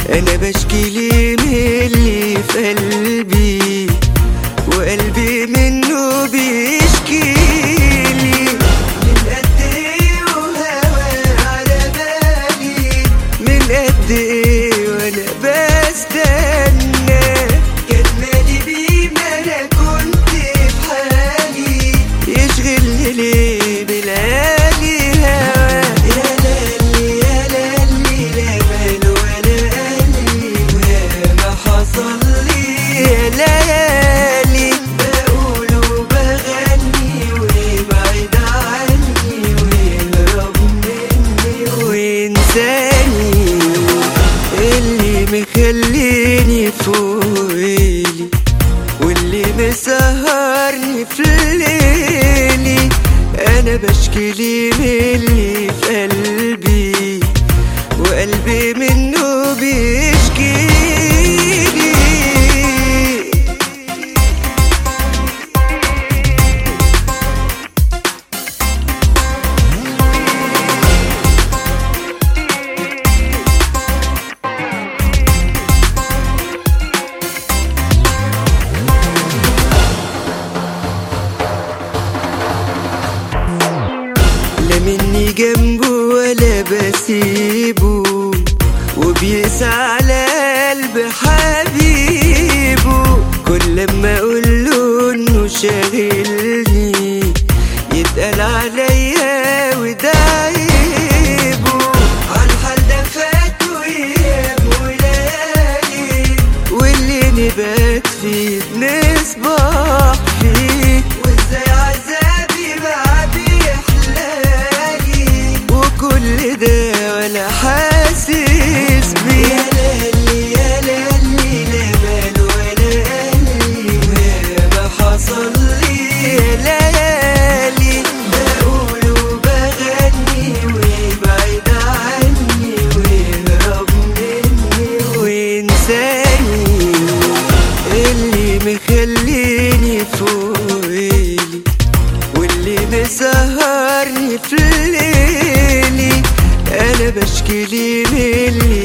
انا بشكيلي من اللي في قلبي، وقلبي منه بيشكيلي. من قد ايه وهوى على بالي، من قد ايه وانا بستنى، كان مالي بيه ما انا كنت في حالي، يشغلني ليه بليالي هوا. يا لالي يا لالي لا بال ولا قالي، وما حصل لي يا ليالي، بقول وبغني ويبعد عني ويهرب مني وينساني، اللي مخليني فوقلي واللي مسهرني في ليلي. انا بشكيلي من اللي في قلبي، وقلبي منه بيشكيلي. لا مني جنبه ولا بسيبه، وبيسعى على قلب حبيبه. كل لما اقوله انه شاغلني يتقال عليا وده عيبه. عالحال ده فات وايام وليالي، واللي نبات فيه نصبح فيه، وازاي عذابي بقى بيحلالي، وكل ده ولا حاسس بيه. يا لالي يا لالي لا بال ولا قالي، وما حصل لي يا ليالي، بقول وبغني ويبعد عني ويهرب مني وينساني، اللي مخليني فوقلي واللي مسهرني في ليلي. انا بشكيلي من اللي